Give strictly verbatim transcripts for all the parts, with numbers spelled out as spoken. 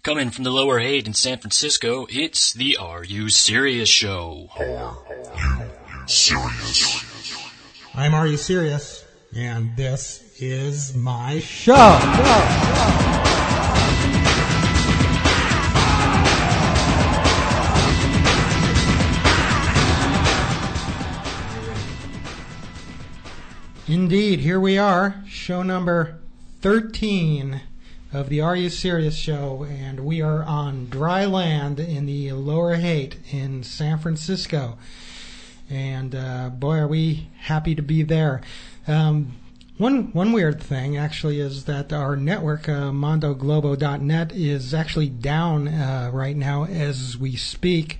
Coming from the Lower Haight in San Francisco, it's the Are You Serious Show. Are You Serious? I'm Are You Serious? And this is my show. show, show. Indeed, here we are, show number thirteen of the Are You Serious Show, and we are on dry land in the Lower Haight in San Francisco. And uh, boy, are we happy to be there. Um, one one weird thing, actually, is that our network, uh, Mondo Globo dot net, is actually down uh, right now as we speak.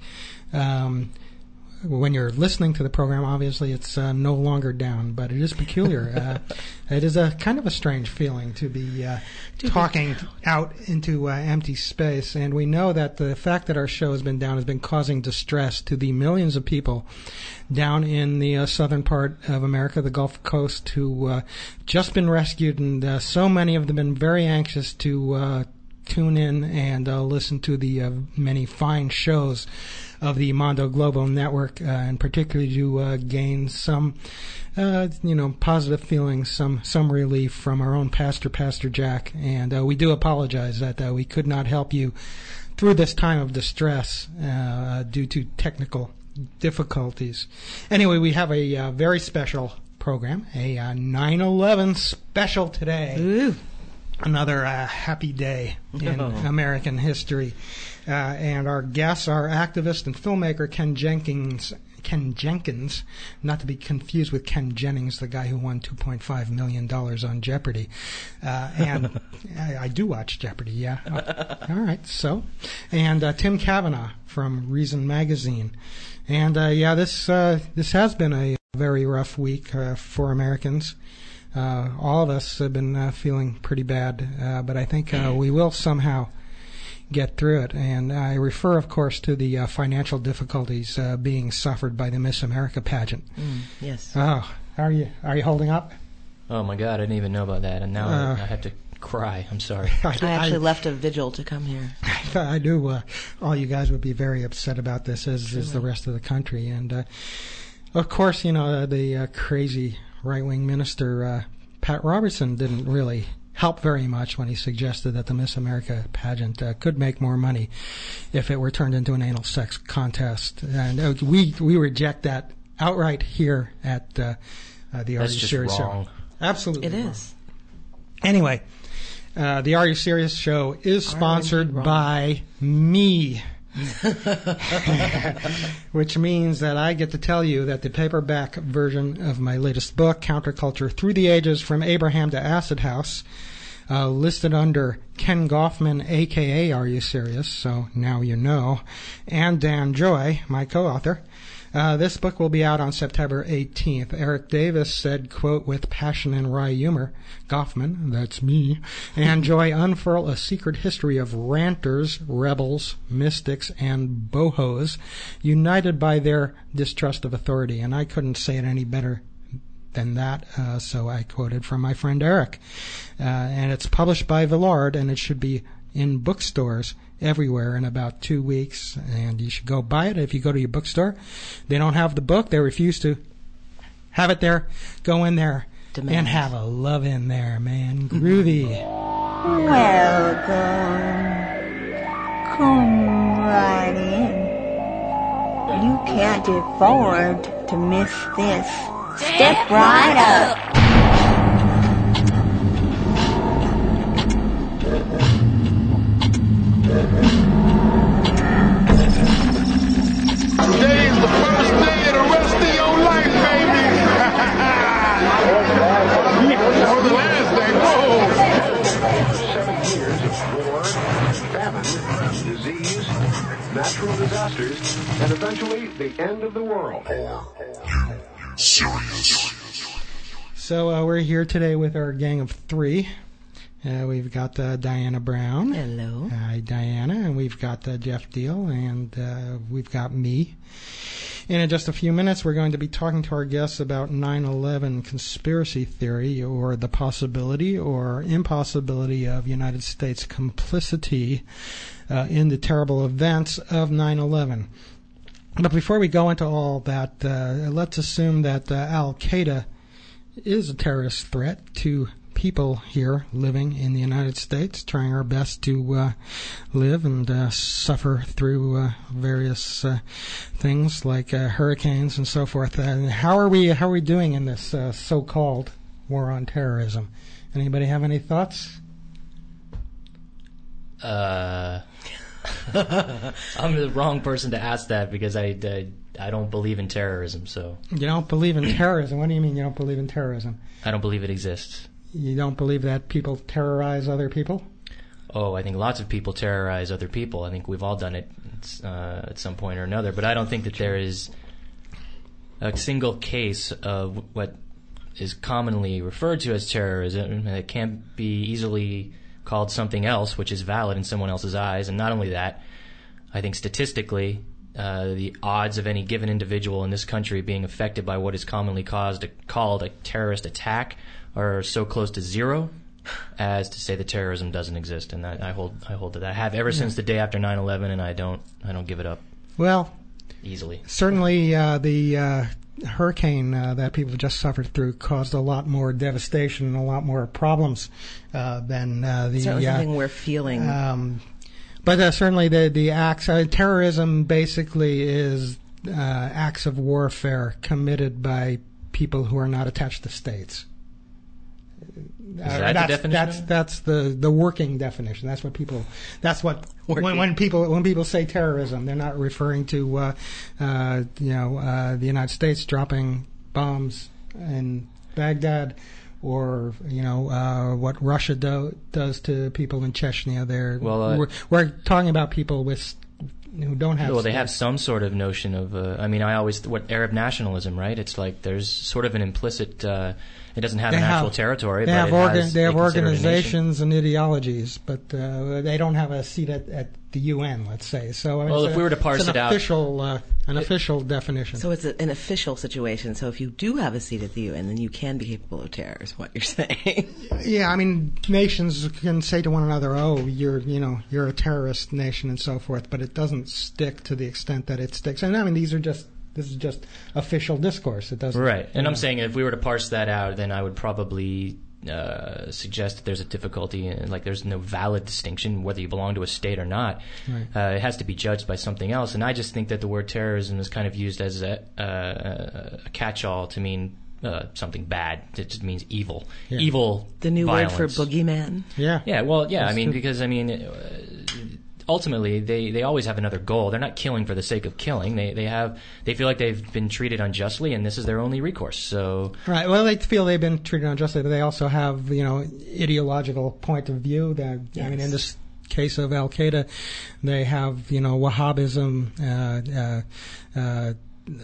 Um, When you're listening to the program, obviously it's uh, no longer down, but it is peculiar. uh, it is a kind of a strange feeling to be uh, talking out into uh, empty space, and we know that the fact that our show has been down has been causing distress to the millions of people down in the uh, southern part of America, the Gulf Coast, who uh, just been rescued, and uh, so many of them have been very anxious to uh, tune in and uh, listen to the uh, many fine shows of the Mondo Globo network, uh, and particularly to uh, gain some, uh, you know, positive feelings, some some relief from our own pastor, Pastor Jack. And uh, we do apologize that uh, we could not help you through this time of distress uh, due to technical difficulties. Anyway, we have a uh, very special program, a uh, nine eleven special today. Ooh. Another uh, happy day in oh. American history. Uh, and our guests are activist and filmmaker Ken Jenkins, Ken Jenkins, not to be confused with Ken Jennings, the guy who won two point five million dollars on Jeopardy. Uh, and I, I do watch Jeopardy, yeah. All right, so. And uh, Tim Kavanagh from Reason Magazine. And, uh, yeah, this uh, this has been a very rough week uh, for Americans. Uh, all of us have been uh, feeling pretty bad, uh, but I think uh, we will somehow get through it. And I refer, of course, to the uh, financial difficulties uh, being suffered by the Miss America pageant. Mm, yes. Oh, are you are you holding up? Oh my God, I didn't even know about that, and now uh, I, I have to cry. I'm sorry. I, I actually I, left a vigil to come here. I do. Uh, all you guys would be very upset about this, as is the rest of the country. And uh, of course, you know, uh, the uh, crazy right-wing minister uh, Pat Robertson didn't really help very much when he suggested that the Miss America pageant uh, could make more money if it were turned into an anal sex contest. And uh, we we reject that outright here at uh, uh, the Are You Serious Show. Absolutely It wrong. is. Anyway, uh, the Are You Serious Show is sponsored by me. Which means that I get to tell you that the paperback version of my latest book, Counterculture Through the Ages from Abraham to Acid House, uh, listed under Ken Goffman, a k a. Are You Serious? So now you know, and Dan Joy, my co-author. Uh, this book will be out on September eighteenth. Eric Davis said, quote, with passion and wry humor, Goffman, that's me, and Joy unfurl a secret history of ranters, rebels, mystics, and bohos, united by their distrust of authority. And I couldn't say it any better than that, uh, so I quoted from my friend Eric. Uh, and it's published by Villard, and it should be in bookstores everywhere in about two weeks, and you should go buy it. If you go to your bookstore, they don't have the book, they refuse to have it there. Go in there Demand. and have a love in there, man. Groovy. Welcome. Come right in. You can't afford to miss this. Step right up. Today's the first day of the rest of your life, baby. Or the last day. Whoa. Seven years of war, famine, disease, natural disasters, and eventually the end of the world. Are you serious? So uh, we're here today with our gang of three. Uh, we've got uh, Diana Brown. Hello. Hi, Diana. And we've got uh, Jeff Deal, and uh, we've got me. In just a few minutes, we're going to be talking to our guests about nine eleven conspiracy theory, or the possibility or impossibility of United States complicity uh, in the terrible events of nine eleven. But before we go into all that, uh, let's assume that uh, Al-Qaeda is a terrorist threat to people here living in the United States, trying our best to uh, live and uh, suffer through uh, various uh, things like uh, hurricanes and so forth. Uh, how are we? How are we doing in this uh, so-called war on terrorism? Anybody have any thoughts? Uh, I'm the wrong person to ask that because I, I I don't believe in terrorism. So you don't believe in terrorism? What do you mean you don't believe in terrorism? I don't believe it exists. You don't believe that people terrorize other people? Oh, I think lots of people terrorize other people. I think we've all done it uh, at some point or another. But I don't think that there is a single case of what is commonly referred to as terrorism that can't be easily called something else, which is valid in someone else's eyes. And not only that, I think statistically, uh, the odds of any given individual in this country being affected by what is commonly caused, called a terrorist attack are so close to zero as to say that terrorism doesn't exist, and that, I hold I hold to that. I have ever yeah. since the day after nine eleven, and I don't I don't give it up. Well, easily. Certainly, uh, the uh, hurricane uh, that people just suffered through caused a lot more devastation and a lot more problems uh, than uh, the certainly uh, something we're feeling. Um, but uh, certainly, the the acts uh, terrorism basically is uh, acts of warfare committed by people who are not attached to states. Is that that's, the definition? That's that's the, the working definition. That's what people. That's what when, when people when people say terrorism, they're not referring to uh, uh, you know uh, the United States dropping bombs in Baghdad, or you know uh, what Russia do, does to people in Chechnya. They're well, uh, we're, we're talking about people with. Who don't have well, states. They have some sort of notion of. Uh, I mean, I always what Arab nationalism, right? It's like there's sort of an implicit. Uh, it doesn't have they an have, actual territory. They but have, it organ, has they have organizations and ideologies, but uh, they don't have a seat at, at the U N. Let's say so. I mean, well, if a, we were to parse it's an it out, official, uh, an it, official definition. So it's a, an official situation. So if you do have a seat at the U N, then you can be capable of terror. Is what you're saying? Yeah, I mean, nations can say to one another, "Oh, you're, you know, you're a terrorist nation," and so forth. But it doesn't stick to the extent that it sticks. And I mean, these are just. This is just official discourse. It doesn't. Right. And know. I'm saying if we were to parse that out, then I would probably uh, suggest that there's a difficulty in, like, there's no valid distinction whether you belong to a state or not. Right. Uh, it has to be judged by something else. And I just think that the word terrorism is kind of used as a, uh, a catch-all to mean uh, something bad. It just means evil. Yeah. Evil. The new violence. word for boogeyman. Yeah. Yeah. Well, yeah. That's I mean, true. because I mean. Uh, Ultimately, they, they always have another goal. They're not killing for the sake of killing. They they have they feel like they've been treated unjustly, and this is their only recourse. So right. Well, they feel they've been treated unjustly, but they also have you know ideological point of view. That yes. I mean, in this case of Al Qaeda, they have you know Wahhabism, uh, uh, uh,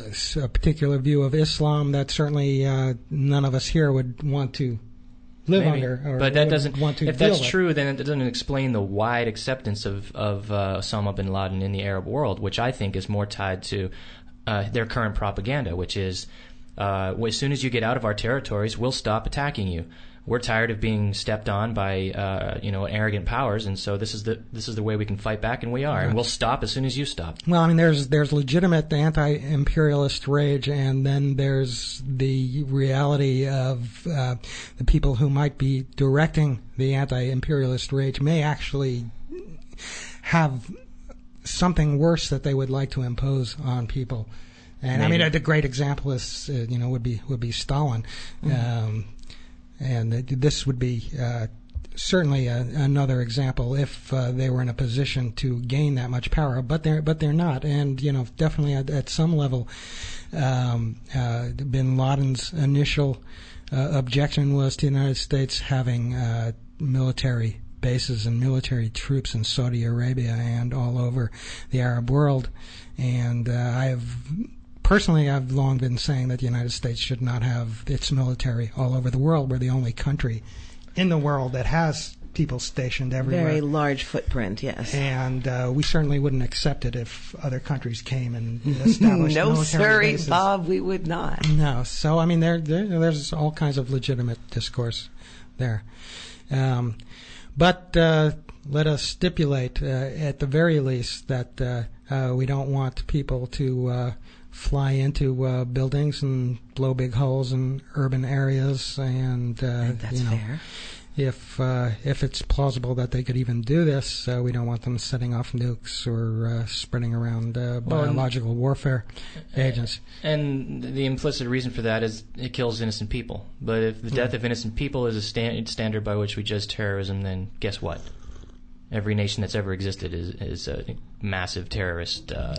a particular view of Islam that certainly uh, none of us here would want to. Live Maybe. under, or but that doesn't. Want to if deal that's with. true, then it doesn't explain the wide acceptance of of uh, Osama bin Laden in the Arab world, which I think is more tied to uh, their current propaganda, which is uh, as soon as you get out of our territories, we'll stop attacking you. We're tired of being stepped on by uh, you know arrogant powers, and so this is the this is the way we can fight back, and we are, and we'll stop as soon as you stop. Well, I mean, there's there's legitimate anti-imperialist rage, and then there's the reality of uh, the people who might be directing the anti-imperialist rage may actually have something worse that they would like to impose on people. And Maybe. I mean, a great example is uh, you know would be would be Stalin. Mm-hmm. Um, And this would be uh, certainly a, another example if uh, they were in a position to gain that much power, but they're but they're not. And you know, definitely at, at some level, um, uh, Bin Laden's initial uh, objection was to the United States having uh, military bases and military troops in Saudi Arabia and all over the Arab world. And uh, I have. Personally, I've long been saying that the United States should not have its military all over the world. We're the only country in the world that has people stationed everywhere. Very large footprint, yes. And uh, we certainly wouldn't accept it if other countries came and established no, military sorry, bases. Bob, we would not. No. So, I mean, there, there there's all kinds of legitimate discourse there. Um, but uh, let us stipulate, uh, at the very least, that uh, uh, we don't want people to uh, fly into uh, buildings and blow big holes in urban areas. And, uh, I think that's you know, fair. If uh, if it's plausible that they could even do this, uh, we don't want them setting off nukes or uh, spreading around uh, Well, biological warfare agents. And the implicit reason for that is it kills innocent people. But if the death of innocent people is a stand- standard by which we judge terrorism, then guess what? Every nation that's ever existed is, is a massive terrorist uh,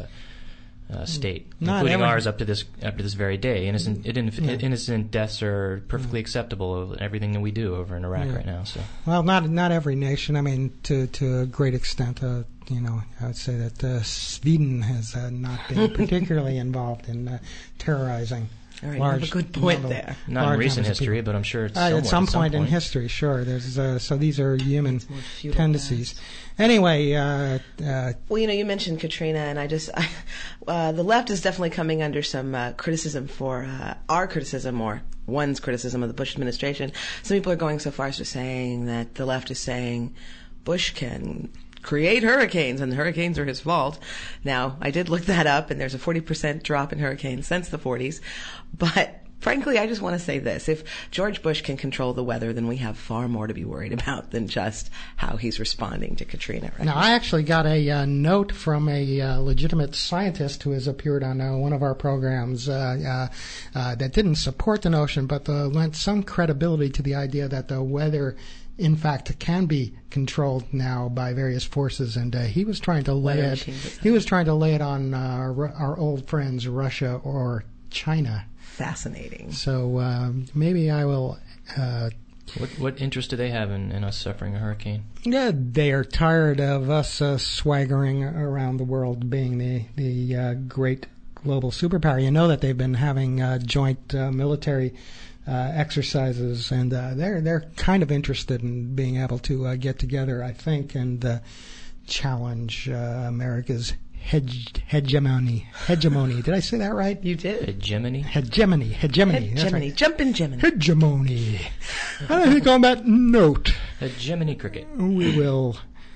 uh, state, Not including every- ours up to this up to this very day. Innocent it, Yeah. innocent deaths are perfectly acceptable in everything that we do over in Iraq Yeah. right now. So. Well, not not every nation. I mean, to to a great extent, uh, you know, I would say that uh, Sweden has uh, not been particularly involved in uh, terrorizing. All right, large you have a good point number- there. Not in large recent numbers of history, people. but I'm sure it's Uh, somewhat at some at some point in point. history, sure. There's uh, so these are human more feudal tendencies. past. Anyway, uh, uh, Well, you know, you mentioned Katrina, and I just, I, uh, the left is definitely coming under some uh, criticism for uh, our criticism, or one's criticism of the Bush administration. Some people are going so far as to saying that the left is saying Bush can create hurricanes, and the hurricanes are his fault. Now, I did look that up, and there's a forty percent drop in hurricanes since the forties, but frankly, I just want to say this. If George Bush can control the weather, then we have far more to be worried about than just how he's responding to Katrina. Right? now I actually got a uh, note from a uh, legitimate scientist who has appeared on uh, one of our programs uh, uh, uh, that didn't support the notion, but uh, lent some credibility to the idea that the weather, in fact, can be controlled now by various forces, and uh, he was trying to lay Weather it. machines. He was trying to lay it on uh, Ru- our old friends Russia or China. Fascinating. So um, maybe I will. Uh, What what interest do they have in, in us suffering a hurricane? yeah, they are tired of us uh, swaggering around the world, being the the uh, great global superpower. You know that they've been having uh, joint uh, military uh, exercises, and uh, they're they're kind of interested in being able to uh, get together, I think, and uh, challenge uh, America's hege- hegemony. Hegemony. Did I say that right? You did. Hegemony? Hegemony. Hegemony. That's Gemini. right. Jump in Gemini. Hegemony. I think on that note, Hegemony cricket. we will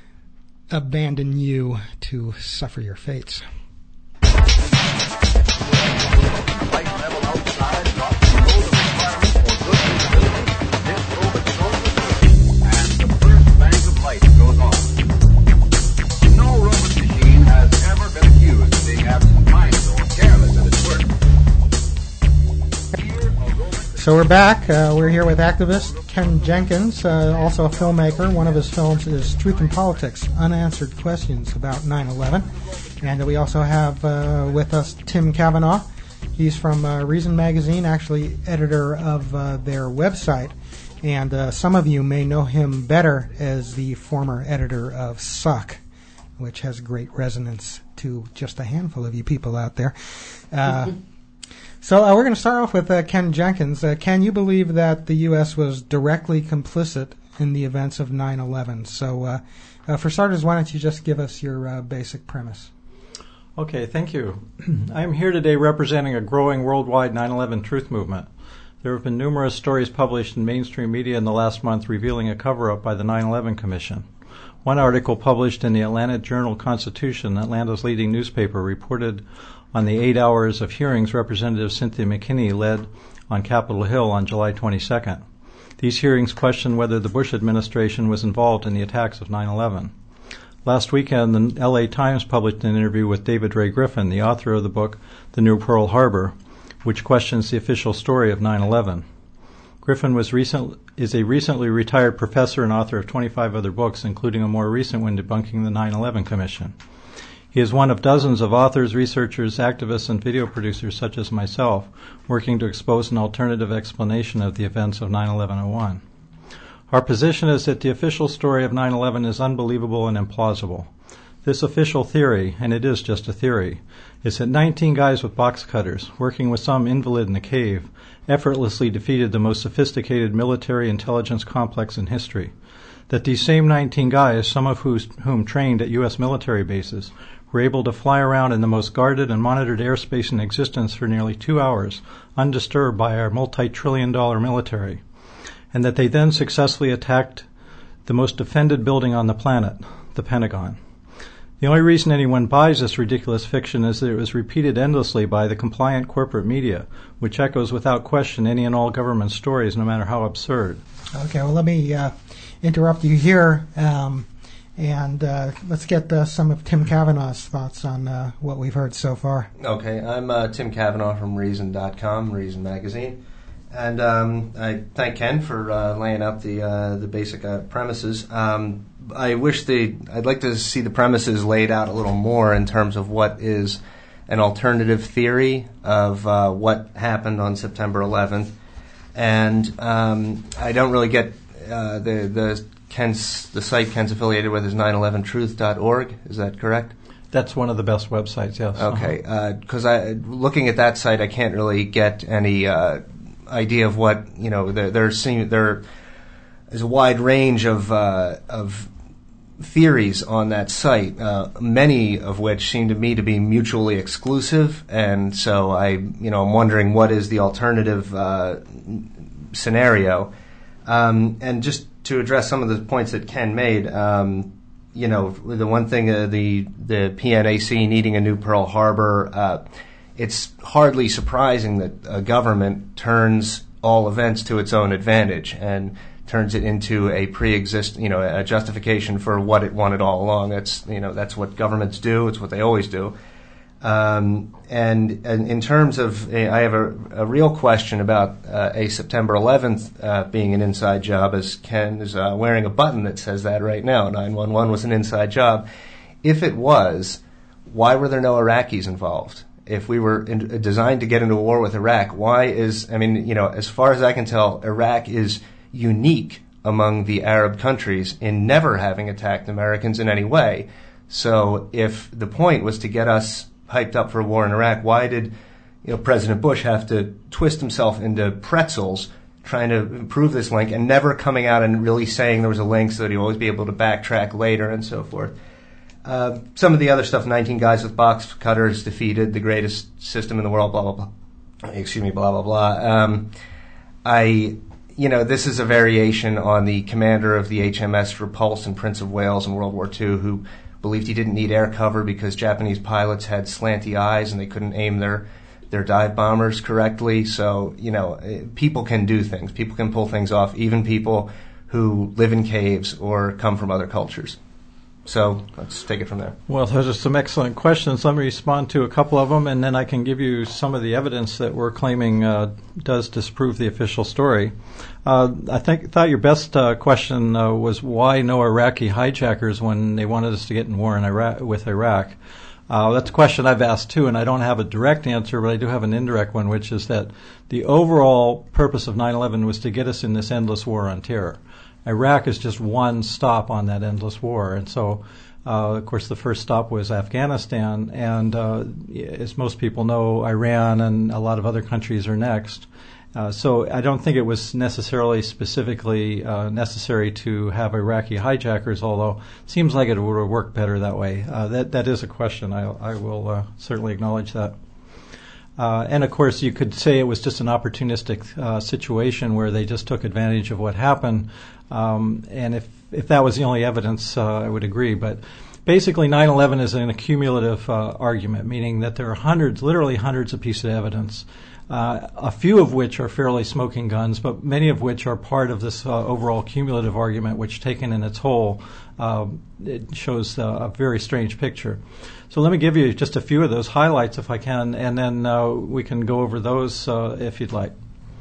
abandon you to suffer your fates. Light level outside drops below the requirement for good visibility. This probe is closed, and the first bang of light goes off. No robot machine has ever been accused of being absent-minded or careless at its work. Here, a robot So we're back. Uh, we're here with activist Ken Jenkins, uh, also a filmmaker. One of his films is Truth in Politics, Unanswered Questions About nine eleven. And we also have uh, with us Tim Cavanaugh. He's from uh, Reason Magazine, actually editor of uh, their website. And uh, some of you may know him better as the former editor of Suck, which has great resonance to just a handful of you people out there. Uh, so uh, we're going to start off with uh, Ken Jenkins. Uh, Ken, you believe that the U S was directly complicit in the events of nine eleven. So uh, uh, for starters, why don't you just give us your uh, basic premise? Okay, thank you. I am here today representing a growing worldwide nine eleven truth movement. There have been numerous stories published in mainstream media in the last month revealing a cover-up by the nine eleven Commission. One article published in the Atlanta Journal-Constitution, Atlanta's leading newspaper, reported on the eight hours of hearings Representative Cynthia McKinney led on Capitol Hill on July twenty-second. These hearings questioned whether the Bush administration was involved in the attacks of nine eleven. Last weekend, the L A Times published an interview with David Ray Griffin, the author of the book The New Pearl Harbor, which questions the official story of nine eleven. Griffin was recent, is a recently retired professor and author of twenty-five other books, including a more recent one debunking the nine eleven Commission. He is one of dozens of authors, researchers, activists, and video producers such as myself working to expose an alternative explanation of the events of nine eleven oh one. Our position is that the official story of nine eleven is unbelievable and implausible. This official theory, and it is just a theory, is that nineteen guys with box cutters, working with some invalid in a cave, effortlessly defeated the most sophisticated military intelligence complex in history. that these same nineteen guys, some of whose, whom trained at U S military bases, were able to fly around in the most guarded and monitored airspace in existence for nearly two hours, undisturbed by our multi-trillion dollar military, and that they then successfully attacked the most defended building on the planet, the Pentagon. The only reason anyone buys this ridiculous fiction is that it was repeated endlessly by the compliant corporate media, which echoes without question any and all government stories, no matter how absurd. Okay, well, let me uh, interrupt you here, um, and uh, let's get uh, some of Tim Cavanaugh's thoughts on uh, what we've heard so far. Okay, I'm uh, Tim Cavanaugh from Reason dot com, Reason Magazine. And um, I thank Ken for uh, laying out the uh, the basic uh, premises. Um, I wish they, I'd like to see the premises laid out a little more in terms of what is an alternative theory of uh, what happened on September eleventh. And um, I don't really get uh, the the Ken's the site Ken's affiliated with is nine eleven truth dot org. Is that correct? That's one of the best websites. Yes. Okay, because uh, I looking at that site, I can't really get any Uh, idea of what, you know, there there seem there is a wide range of uh, of theories on that site, uh, many of which seem to me to be mutually exclusive, and so I, you know, I'm wondering what is the alternative uh, scenario, um, and just to address some of the points that Ken made. Um, you know, the one thing, uh, the the P N A C needing a new Pearl Harbor. Uh, It's hardly surprising that a government turns all events to its own advantage and turns it into a pre-exist, you know, a justification for what it wanted all along. That's, you know, that's what governments do. It's what they always do. Um, and, and in terms of, I have a, a real question about uh, a September eleventh uh, being an inside job, as Ken is uh, wearing a button that says that right now. nine one one was an inside job. If it was, why were there no Iraqis involved? If we were in, designed to get into a war with Iraq, why is, I mean, you know, as far as I can tell, Iraq is unique among the Arab countries in never having attacked Americans in any way. So if the point was to get us hyped up for a war in Iraq, why did, you know, President Bush have to twist himself into pretzels trying to prove this link and never coming out and really saying there was a link so that he'd always be able to backtrack later and so forth? Uh, some of the other stuff, nineteen guys with box cutters defeated the greatest system in the world, blah, blah, blah. Excuse me, blah, blah, blah. Um, I, you know, this is a variation on the commander of the H M S Repulse in Prince of Wales in World War Two, who believed he didn't need air cover because Japanese pilots had slanty eyes and they couldn't aim their, their dive bombers correctly. So, you know, people can do things. People can pull things off, even people who live in caves or come from other cultures. So let's take it from there. Well, those are some excellent questions. Let me respond to a couple of them, and then I can give you some of the evidence that we're claiming uh, does disprove the official story. Uh, I think thought your best uh, question uh, was why no Iraqi hijackers when they wanted us to get in war in Iraq with Iraq. Uh, that's a question I've asked too, and I don't have a direct answer, but I do have an indirect one, which is that the overall purpose of nine eleven was to get us in this endless war on terror. Iraq is just one stop on that endless war. And so, uh, of course, the first stop was Afghanistan. And uh, as most people know, Iran and a lot of other countries are next. Uh, so I don't think it was necessarily specifically uh, necessary to have Iraqi hijackers, although it seems like it would have worked better that way. Uh, that that is a question. I, I will uh, certainly acknowledge that. Uh, and, of course, you could say it was just an opportunistic uh, situation where they just took advantage of what happened. Um, and if, if that was the only evidence, uh, I would agree. But basically, nine eleven is an accumulative uh, argument, meaning that there are hundreds, literally hundreds of pieces of evidence, uh, a few of which are fairly smoking guns, but many of which are part of this uh, overall cumulative argument, which taken in its whole, uh, it shows uh, a very strange picture. So let me give you just a few of those highlights, if I can, and then uh, we can go over those uh, if you'd like.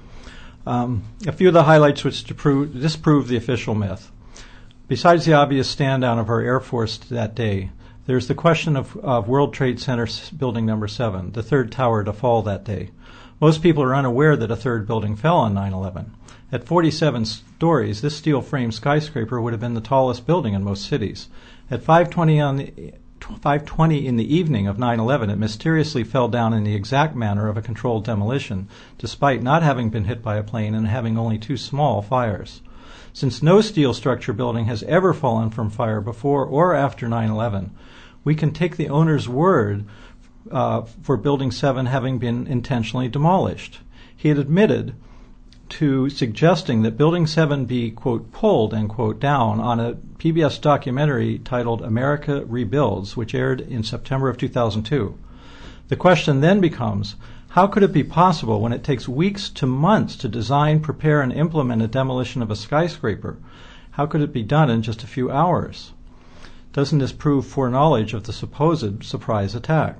Um, a few of the highlights which to prove, disprove the official myth. Besides the obvious stand down of our Air Force that day, there's the question of, of World Trade Center building number seven, the third tower to fall that day. Most people are unaware that a third building fell on nine eleven. At forty-seven stories, this steel-framed skyscraper would have been the tallest building in most cities. At five twenty on the five twenty in the evening of nine eleven, it mysteriously fell down in the exact manner of a controlled demolition, despite not having been hit by a plane and having only two small fires. Since no steel structure building has ever fallen from fire before or after nine eleven, we can take the owner's word uh, for Building seven having been intentionally demolished. He had admitted to suggesting that Building seven be, quote, pulled, end quote, down on a P B S documentary titled America Rebuilds, which aired in September of two thousand two. The question then becomes, how could it be possible when it takes weeks to months to design, prepare, and implement a demolition of a skyscraper? How could it be done in just a few hours? Doesn't this prove foreknowledge of the supposed surprise attack?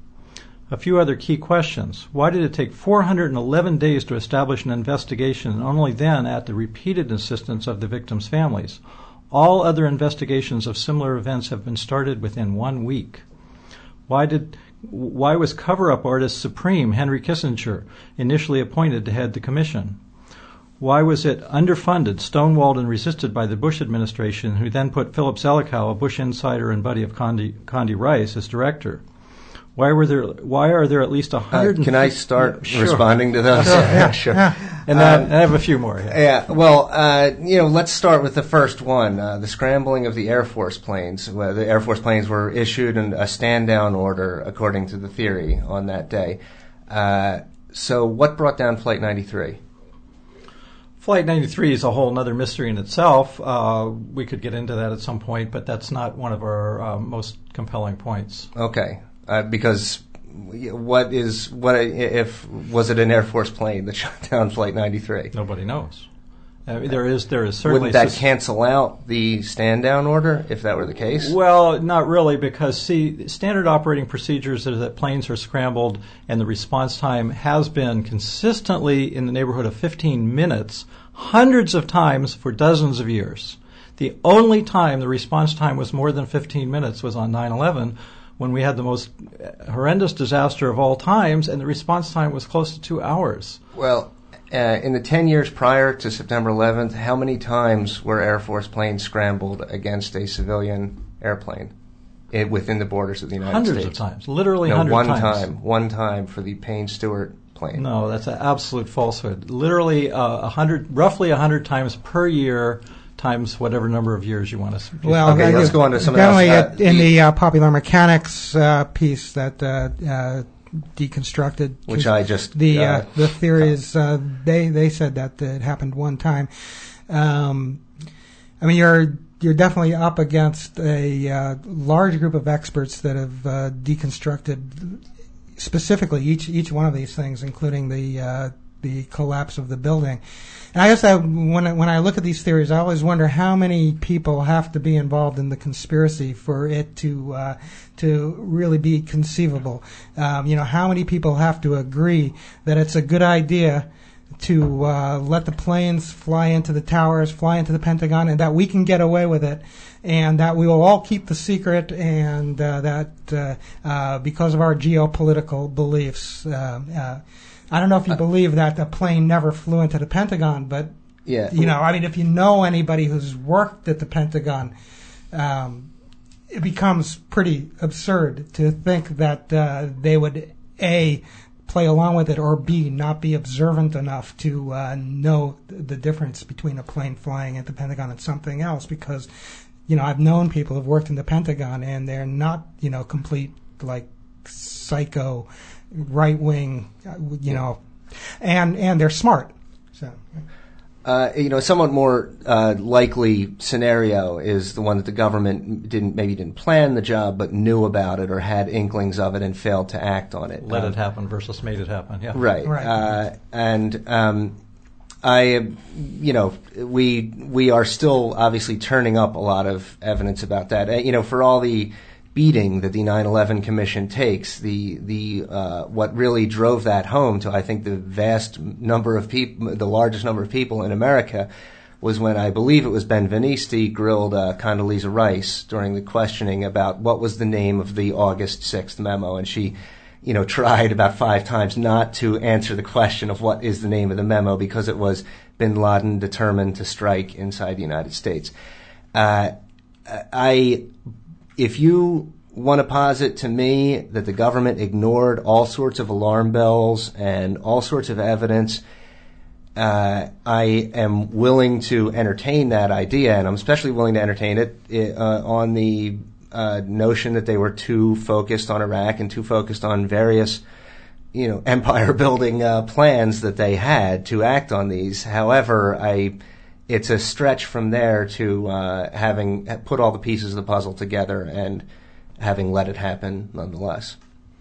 A few other key questions. Why did it take four hundred eleven days to establish an investigation, and only then at the repeated insistence of the victims' families? All other investigations of similar events have been started within one week. Why did Why was cover-up artist supreme Henry Kissinger initially appointed to head the commission? Why was it underfunded, stonewalled, and resisted by the Bush administration, who then put Philip Zelikow, a Bush insider and buddy of Condi, Condi Rice, as director? Why were there? Why are there at least a hundred? Uh, can I start sure. responding to those? Sure. Yeah, sure. And uh, I have a few more. Yeah. yeah well, uh, you know, let's start with the first one: uh, the scrambling of the Air Force planes. Well, the Air Force planes were issued an, a stand-down order, according to the theory, on that day. Uh, so, what brought down Flight ninety-three? Flight ninety-three is a whole other mystery in itself. Uh, we could get into that at some point, but that's not one of our uh, most compelling points. Okay. Uh, because what is what if was it an Air Force plane that shot down Flight ninety-three? Nobody knows. I mean, there is there is certainly. Wouldn't that sus- cancel out the stand down order if that were the case? Well, not really, because see, standard operating procedures are that planes are scrambled, and the response time has been consistently in the neighborhood of fifteen minutes, hundreds of times for dozens of years. The only time the response time was more than fifteen minutes was on nine eleven. When we had the most horrendous disaster of all times, and the response time was close to two hours. Well, uh, in the ten years prior to September eleventh, how many times were Air Force planes scrambled against a civilian airplane it, within the borders of the United hundreds States? Hundreds of times, literally no, hundreds one times. time, one time for the Payne Stewart plane. No, that's an absolute falsehood. Literally, uh, a hundred, roughly a hundred times per year. Times whatever number of years you want to. Well, okay, uh, let's go on to something apparently else. Uh, in the uh, Popular Mechanics uh, piece that uh, uh, deconstructed, which I just the uh, uh, the theory is uh, they they said that it happened one time. Um, I mean, you're you're definitely up against a uh, large group of experts that have uh, deconstructed specifically each each one of these things, including the uh, the collapse of the building. And I guess that when I, when I look at these theories, I always wonder how many people have to be involved in the conspiracy for it to uh, to really be conceivable. Um, you know, how many people have to agree that it's a good idea to uh, let the planes fly into the towers, fly into the Pentagon, and that we can get away with it, and that we will all keep the secret, and uh, that uh, uh, because of our geopolitical beliefs. Uh, uh, I don't know if you believe that the plane never flew into the Pentagon, but, yeah. you know, I mean, if you know anybody who's worked at the Pentagon, um, it becomes pretty absurd to think that uh, they would, A, play along with it, or B, not be observant enough to uh, know the difference between a plane flying at the Pentagon and something else, because, you know, I've known people who've worked in the Pentagon, and they're not, you know, complete, like, psycho right-wing, you know, and and they're smart. So, uh, you know, a somewhat more uh, likely scenario is the one that the government didn't maybe didn't plan the job, but knew about it or had inklings of it and failed to act on it. Let um, it happen versus made it happen. Yeah, right. Right. Uh, and um, I, you know, we we are still obviously turning up a lot of evidence about that. Uh, you know, for all the beating that the nine eleven Commission takes, the the uh, what really drove that home to I think the vast number of people, the largest number of people in America, was when I believe it was Ben Venisti grilled uh, Condoleezza Rice during the questioning about what was the name of the August sixth memo, and she, you know, tried about five times not to answer the question of what is the name of the memo because it was Bin Laden determined to strike inside the United States. Uh, I. If you want to posit to me that the government ignored all sorts of alarm bells and all sorts of evidence, uh, I am willing to entertain that idea, and I'm especially willing to entertain it uh, on the uh, notion that they were too focused on Iraq and too focused on various, you know, empire-building uh, plans that they had to act on these. However, I, it's a stretch from there to uh, having put all the pieces of the puzzle together and having let it happen nonetheless.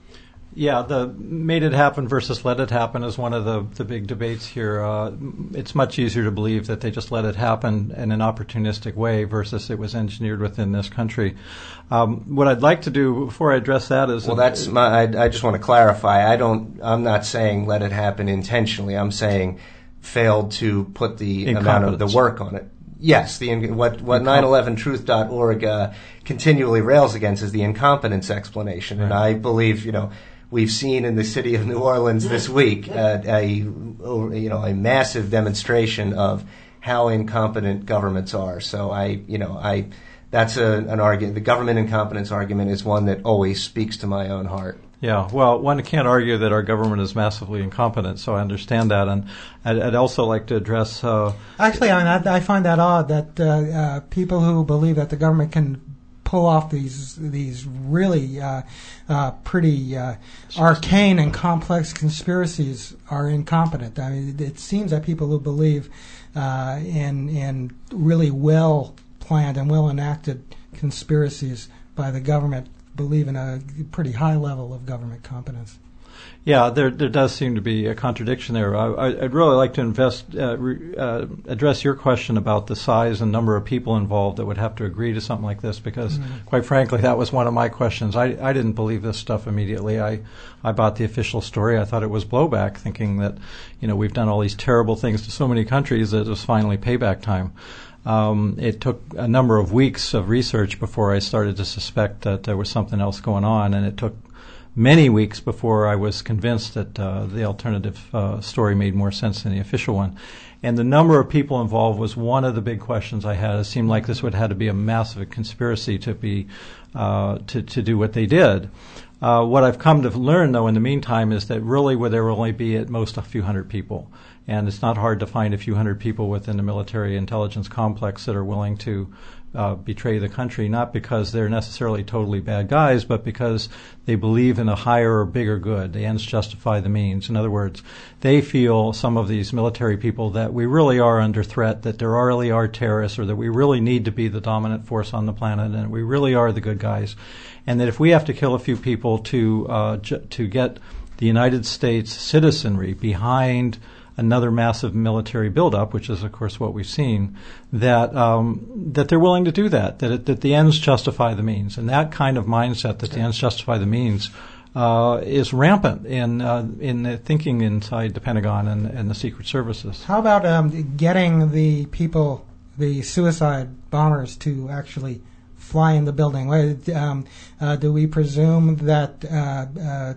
Yeah, the made it happen versus let it happen is one of the, the big debates here. Uh, it's much easier to believe that they just let it happen in an opportunistic way versus it was engineered within this country. Um, what I'd like to do before I address that is... Well, that's my, I, I just want to clarify. I don't, I'm not saying let it happen intentionally. I'm saying failed to put the amount of the work on it. Yes, the what what nine eleven truth dot org uh, continually rails against is the incompetence explanation. Right. And I believe, you know, we've seen in the city of New Orleans this week uh, a you know a massive demonstration of how incompetent governments are. So I you know I that's a, an argument. The government incompetence argument is one that always speaks to my own heart. Yeah, well, one can't argue that our government is massively incompetent, so I understand that, and I'd, I'd also like to address. Uh, Actually, I mean, I, I find that odd that uh, uh, people who believe that the government can pull off these these really uh, uh, pretty uh, arcane and complex conspiracies are incompetent. I mean, it seems that people who believe uh, in in really well planned and well enacted conspiracies by the government believe in a pretty high level of government competence. Yeah, there there does seem to be a contradiction there. I, I'd really like to invest, uh, re, uh, address your question about the size and number of people involved that would have to agree to something like this, because, mm-hmm. quite frankly, that was one of my questions. I, I didn't believe this stuff immediately. I, I bought the official story. I thought it was blowback, thinking that, you know, we've done all these terrible things to so many countries that it was finally payback time. Um, it took a number of weeks of research before I started to suspect that there was something else going on, and it took many weeks before I was convinced that uh, the alternative uh, story made more sense than the official one. And the number of people involved was one of the big questions I had. It seemed like this would have to be a massive conspiracy to be uh, to to do what they did. Uh, what I've come to learn, though, in the meantime, is that really would there only be at most a few hundred people. And it's not hard to find a few hundred people within the military intelligence complex that are willing to uh, betray the country, not because they're necessarily totally bad guys, but because they believe in a higher or bigger good. The ends justify the means. In other words, they feel, some of these military people, that we really are under threat, that there really are terrorists, or that we really need to be the dominant force on the planet, and we really are the good guys. And that if we have to kill a few people to uh, ju- to get the United States citizenry behind another massive military buildup, which is, of course, what we've seen, that um, that they're willing to do that, that, it, that the ends justify the means. And that kind of mindset, that the ends justify the means, uh, is rampant in uh, in the thinking inside the Pentagon and, and the Secret Services. How about um, getting the people, the suicide bombers, to actually fly in the building? Um, uh, do we presume that uh, uh,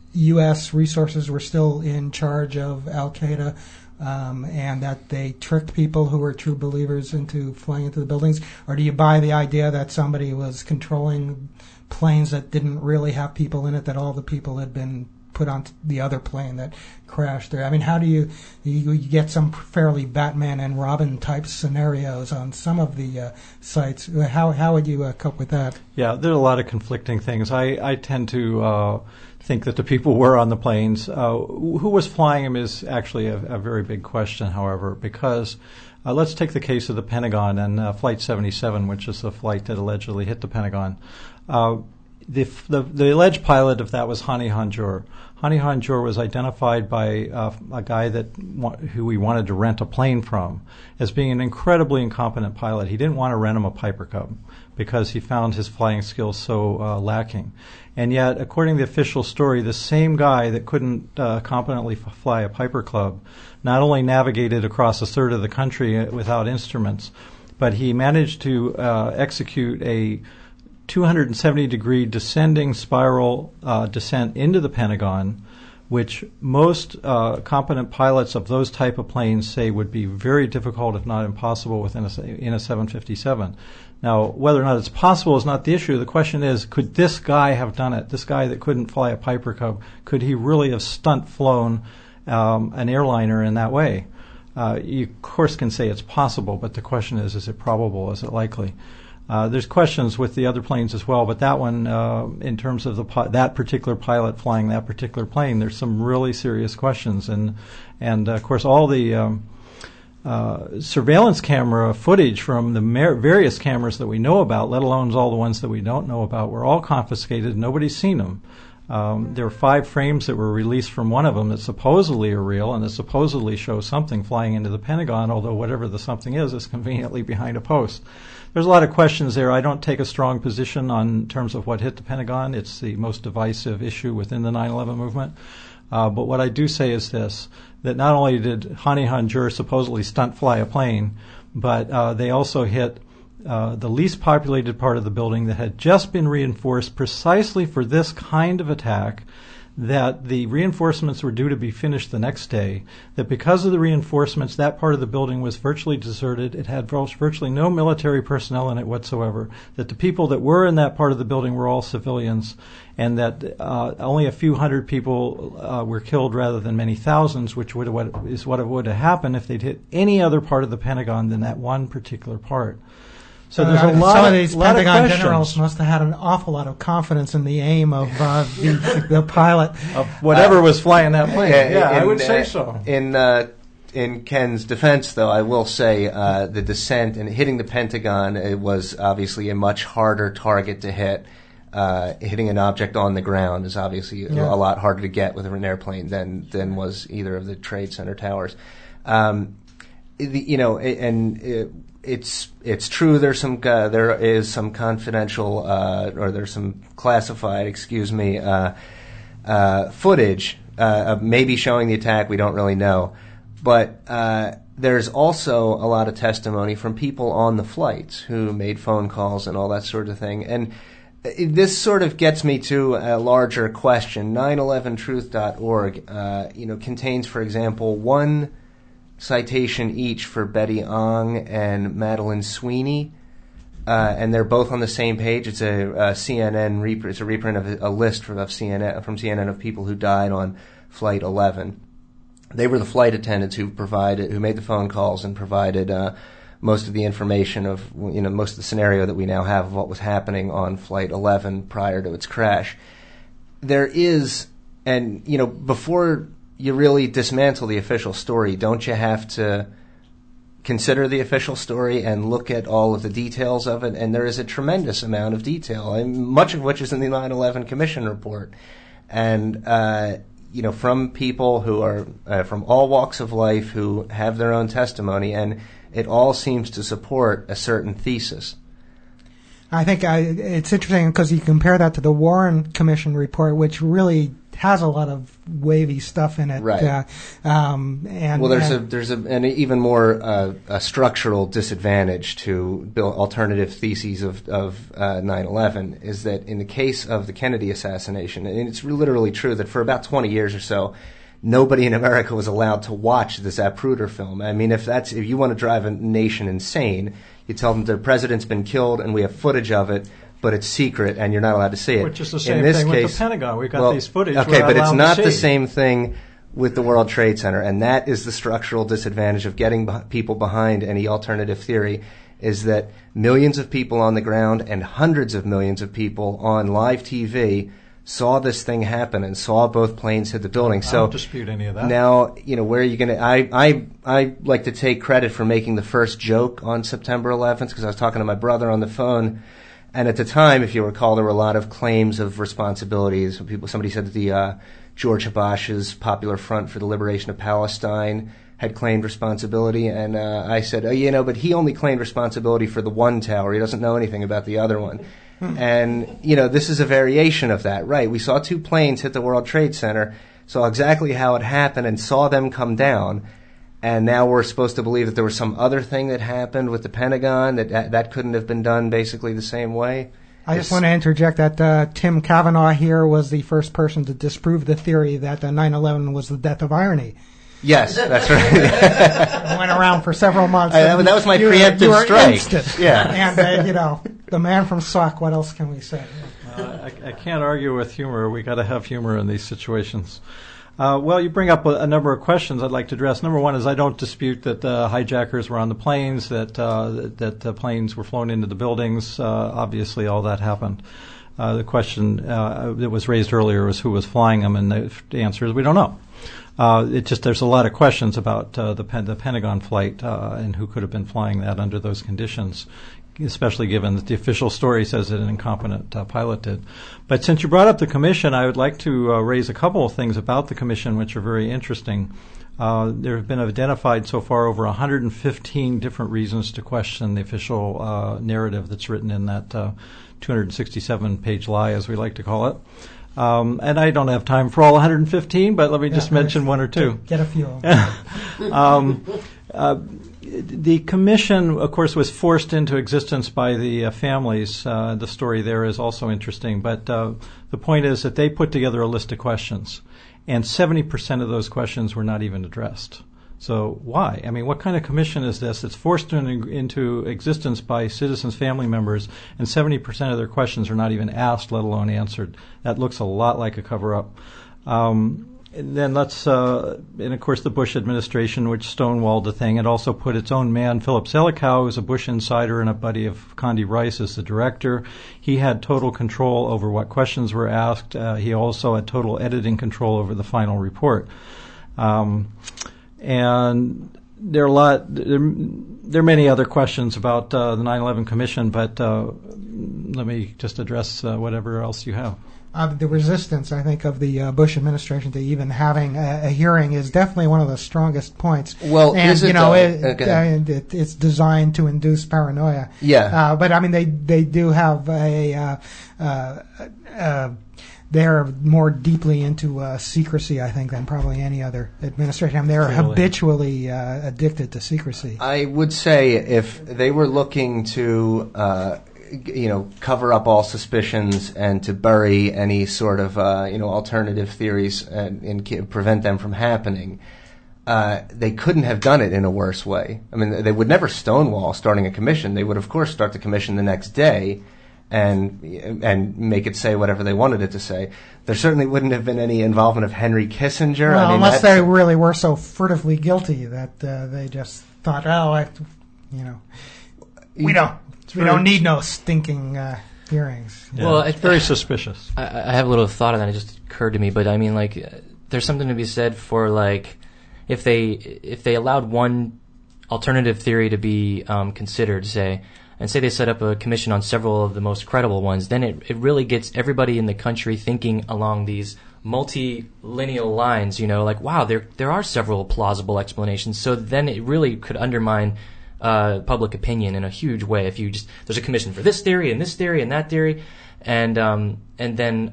U S resources were still in charge of Al-Qaeda, um, and that they tricked people who were true believers into flying into the buildings? Or do you buy the idea that somebody was controlling planes that didn't really have people in it, that all the people had been put on the other plane that crashed there? I mean, how do you, you, you get some fairly Batman and Robin type scenarios on some of the uh, sites? How how would you uh, cope with that? Yeah, there are a lot of conflicting things. I, I tend to uh, think that the people were on the planes. Uh, who was flying them is actually a, a very big question, however, because uh, let's take the case of the Pentagon and uh, Flight seventy-seven, which is the flight that allegedly hit the Pentagon. Uh, the, the, the alleged pilot of that was Hani Hanjour. Hani Hanjour was identified by uh, a guy that who we wanted to rent a plane from as being an incredibly incompetent pilot. He didn't want to rent him a Piper Cub because he found his flying skills so uh, lacking. And yet, according to the official story, the same guy that couldn't uh, competently f- fly a Piper Cub not only navigated across a third of the country without instruments, but he managed to uh, execute a two hundred seventy degree descending spiral uh, descent into the Pentagon, which most uh, competent pilots of those type of planes say would be very difficult, if not impossible, within a, in a seven fifty-seven. Now, whether or not it's possible is not the issue. The question is, could this guy have done it? This guy that couldn't fly a Piper Cub, could he really have stunt flown um, an airliner in that way? uh, you of course can say it's possible, but the question is, is it probable? Is it likely? Uh, there's questions with the other planes as well, but that one, uh, in terms of the pi- that particular pilot flying that particular plane, there's some really serious questions, and and uh, of course all the um, uh, surveillance camera footage from the mer- various cameras that we know about, let alone all the ones that we don't know about, were all confiscated. Nobody's seen them. Um, there are five frames that were released from one of them that supposedly are real and that supposedly show something flying into the Pentagon, although whatever the something is is conveniently behind a post. There's a lot of questions there. I don't take a strong position on in terms of what hit the Pentagon. It's the most divisive issue within the nine eleven movement. Uh, but what I do say is this, that not only did Hani Hanjour supposedly stunt fly a plane, but uh, they also hit uh, the least populated part of the building that had just been reinforced precisely for this kind of attack, that the reinforcements were due to be finished the next day, that because of the reinforcements, that part of the building was virtually deserted. It had virtually no military personnel in it whatsoever, that the people that were in that part of the building were all civilians, and that uh, only a few hundred people uh, were killed rather than many thousands, which would what is what would have happened if they'd hit any other part of the Pentagon than that one particular part. So there's a uh, lot some of, of these lot Pentagon of generals must have had an awful lot of confidence in the aim of uh, the, the pilot. Of whatever uh, was flying that plane. Uh, yeah, in, I would say uh, so. In uh, in Ken's defense, though, I will say uh, the descent and hitting the Pentagon, it was obviously a much harder target to hit. Uh, hitting an object on the ground is obviously Yeah. a lot harder to get with an airplane than than was either of the Trade Center towers. Um, the, you know, and it, it's it's true. There's some uh, there is some confidential uh, or there's some classified, excuse me, uh, uh, footage uh, of maybe showing the attack. We don't really know, but uh, there's also a lot of testimony from people on the flights who made phone calls and all that sort of thing. And this sort of gets me to a larger question. nine eleven truth dot org, uh, you know, contains, for example, one citation each for Betty Ong and Madeline Sweeney, uh, and they're both on the same page. It's a, a C N N reprint. It's a reprint of a, a list from of C N N from C N N of people who died on Flight eleven. They were the flight attendants who provided, who made the phone calls and provided uh, most of the information of, you know, most of the scenario that we now have of what was happening on Flight eleven prior to its crash. There is, and you know, before you really dismantle the official story, don't you have to consider the official story and look at all of the details of it? And there is a tremendous amount of detail, and much of which is in the nine eleven Commission report. And, uh, you know, from people who are uh, from all walks of life who have their own testimony, and it all seems to support a certain thesis. I think I, it's interesting because you compare that to the Warren Commission report, which really has a lot of wavy stuff in it. Right. Uh, um, and well, there's and a there's a, an even more uh, a structural disadvantage to build alternative theses of of uh, nine eleven is that in the case of the Kennedy assassination, and it's literally true that for about twenty years or so, nobody in America was allowed to watch the Zapruder film. I mean, if that's if you want to drive a nation insane, you tell them the president's been killed and we have footage of it, but it's secret and you're not allowed to see it. Which is the same in this thing case, with the Pentagon. We've got well, these footage. Okay, we're but it's allowed not to the see. same thing with the World Trade Center, and that is the structural disadvantage of getting beh- people behind any alternative theory, is that millions of people on the ground and hundreds of millions of people on live T V saw this thing happen and saw both planes hit the building. I so don't dispute any of that. Now, you know, where are you going to... I, I, I like to take credit for making the first joke on September eleventh, because I was talking to my brother on the phone, and at the time, if you recall, there were a lot of claims of responsibilities. People, somebody said that the uh, George Habash's Popular Front for the Liberation of Palestine had claimed responsibility, and uh, I said, oh, you know, but he only claimed responsibility for the one tower. He doesn't know anything about the other one. And, you know, this is a variation of that, right? We saw two planes hit the World Trade Center, saw exactly how it happened, and saw them come down. And now we're supposed to believe that there was some other thing that happened with the Pentagon, that that, that couldn't have been done basically the same way. I just want to interject that uh, Tim Kavanaugh here was the first person to disprove the theory that uh, nine eleven was the death of irony. Yes, that's right. It went around for several months. I, that was my you, preemptive you were strike. Instant. Yeah. And, uh, you know, the man from Sauk, what else can we say? Uh, I, I can't argue with humor. We got to have humor in these situations. Uh, well, you bring up a, a number of questions I'd like to address. Number one is I don't dispute that the hijackers were on the planes, that uh, that, that the planes were flown into the buildings. Uh, obviously, all that happened. Uh, the question uh, that was raised earlier was who was flying them, and the, the answer is we don't know. Uh, it just there's a lot of questions about uh, the, Pen- the Pentagon flight uh, and who could have been flying that under those conditions, especially given that the official story says that an incompetent uh, pilot did. But since you brought up the commission, I would like to uh, raise a couple of things about the commission which are very interesting. Uh, there have been identified so far over one hundred fifteen different reasons to question the official uh, narrative that's written in that uh, two hundred sixty-seven page lie, as we like to call it. Um, and I don't have time for all one hundred fifteen, but let me Yeah, just mention one or two. Get a few. um, uh, the commission, of course, was forced into existence by the uh, families. Uh, the story there is also interesting, but uh, the point is that they put together a list of questions, and seventy percent of those questions were not even addressed. So why? I mean, what kind of commission is this? It's forced in, into existence by citizens' family members, and seventy percent of their questions are not even asked, let alone answered. That looks a lot like a cover-up. Um, and then let's, uh, and of course the Bush administration, which stonewalled the thing, and also put its own man, Philip Zelikow, who's a Bush insider and a buddy of Condi Rice, as the director. He had total control over what questions were asked. Uh, he also had total editing control over the final report. Um, And there are a lot. There, there are many other questions about uh, the nine eleven Commission, but uh, let me just address uh, whatever else you have. Uh, the resistance, I think, of the uh, Bush administration to even having a, a hearing is definitely one of the strongest points. Well, and is it, you know, uh, it, okay. uh, it, it's designed to induce paranoia. Yeah. Uh, but I mean, they they do have a. Uh, uh, uh, They're more deeply into uh, secrecy, I think, than probably any other administration. I mean, they're Really? habitually uh, addicted to secrecy. I would say if they were looking to, uh, you know, cover up all suspicions and to bury any sort of, uh, you know, alternative theories and, and ke- prevent them from happening, uh, they couldn't have done it in a worse way. I mean, they would never stonewall starting a commission. They would, of course, start the commission the next day and and make it say whatever they wanted it to say. There certainly wouldn't have been any involvement of Henry Kissinger. Well, I mean, unless that's- they really were so furtively guilty that uh, they just thought, oh, I, you know, we don't we don't need no stinking uh, hearings. Yeah, Well, it's I- very suspicious. I, I have a little thought on that. It just occurred to me, but I mean, like, uh, there's something to be said for like, if they if they allowed one alternative theory to be um, considered, say, and say they set up a commission on several of the most credible ones, then it, it really gets everybody in the country thinking along these multi-lineal lines, you know, like, wow, there there are several plausible explanations. So then it really could undermine uh, public opinion in a huge way if you just, there's a commission for this theory and this theory and that theory, and um, and then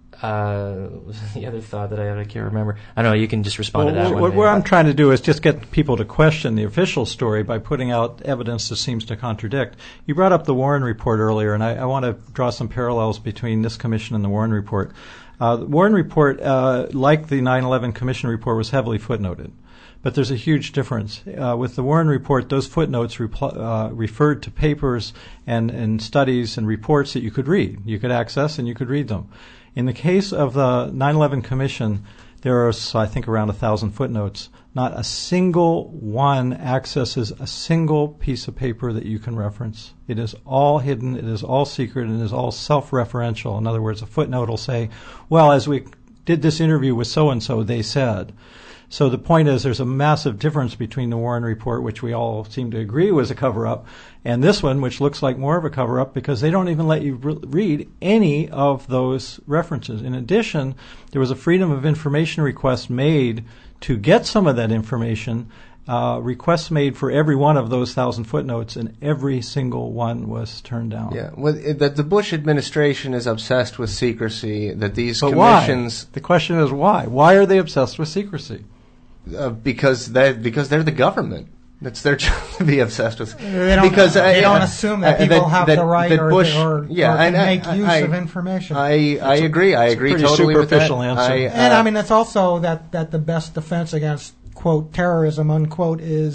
uh, the other thought that I had, I can't remember. I don't know, you can just respond Well, to that what, one. what I'm trying to do is just get people to question the official story by putting out evidence that seems to contradict. You brought up the Warren Report earlier, and I, I want to draw some parallels between this commission and the Warren Report. Uh, the Warren Report, uh, like the nine eleven Commission report, was heavily footnoted. But there's a huge difference. Uh, with the Warren Report, those footnotes repl- uh, referred to papers and, and studies and reports that you could read. You could access and you could read them. In the case of the nine eleven Commission, there are, I think, around a thousand footnotes. Not a single one accesses a single piece of paper that you can reference. It is all hidden, it is all secret, and it is all self-referential. In other words, a footnote will say, well, as we did this interview with so-and-so, they said. So the point is there's a massive difference between the Warren Report, which we all seem to agree was a cover-up, and this one, which looks like more of a cover-up because they don't even let you re- read any of those references. In addition, there was a Freedom of Information request made to get some of that information, uh, requests made for every one of those thousand footnotes, and every single one was turned down. Yeah, well, it, that the Bush administration is obsessed with secrecy, that these But commissions... why? The question is why? Why are they obsessed with secrecy? Uh, because they because they're the government. It's their job to be obsessed with. They don't, because they uh, don't uh, assume that uh, people that, have that, the right that or, Bush, or, yeah, or I, to I, make use I, of information. I I agree. I it's a agree pretty totally with that. superficial answer. I, uh, and I mean, it's also that, that the best defense against, quote, terrorism, unquote, is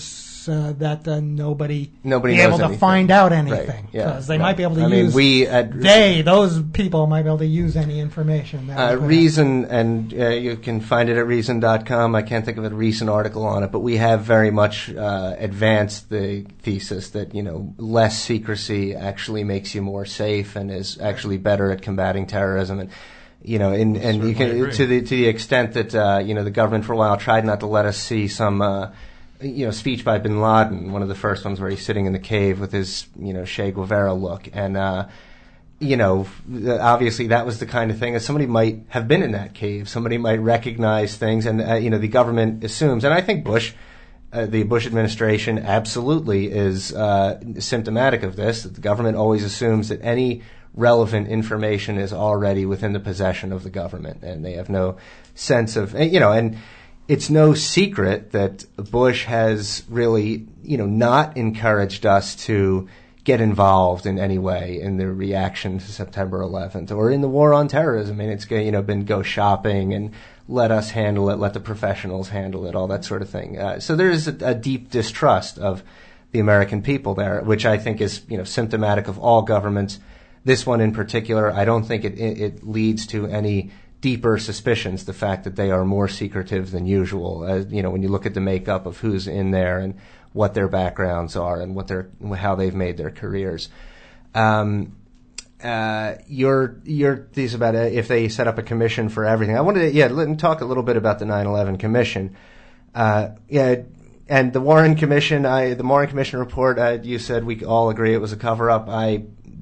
chance uh, that uh, nobody Nobody be knows able to anything. find out Right, anything yeah, because they right. might be able to I mean, use we at they those people might be able to use any information. That Uh, was put out. Reason, and uh, you can find it at reason dot com. I can't think of a recent article on it, but we have very much uh, advanced the thesis that, you know, less secrecy actually makes you more safe and is actually better at combating terrorism. And, you know, in, and you can, agree. to the to the extent that, uh, you know, the government for a while tried not to let us see some, uh, you know, speech by Bin Laden, one of the first ones where he's sitting in the cave with his, you know, Che Guevara look. And, uh, you know, obviously that was the kind of thing that somebody might have been in that cave. Somebody might recognize things, and, uh, you know, the government assumes. And I think Bush, uh, the Bush administration absolutely is uh, symptomatic of this, that the government always assumes that any relevant information is already within the possession of the government, and they have no sense of, you know, and it's no secret that Bush has really, you know, not encouraged us to get involved in any way in the reaction to September eleventh or in the war on terrorism. I mean, it's, you know, been go shopping and let us handle it, let the professionals handle it, all that sort of thing. Uh, so there is a, a deep distrust of the American people there, which I think is, you know, symptomatic of all governments. This one in particular, I don't think it, it, it leads to any deeper suspicions, the fact that they are more secretive than usual. Uh, you know, when you look at the makeup of who's in there and what their backgrounds are and what their how they've made their careers. Um, uh, your your these about uh, if they set up a commission for everything. I wanted to yeah let me talk a little bit about the nine eleven Commission. Uh, yeah, and the Warren Commission. I the Warren Commission report. Uh, you said we all agree it was a cover up. I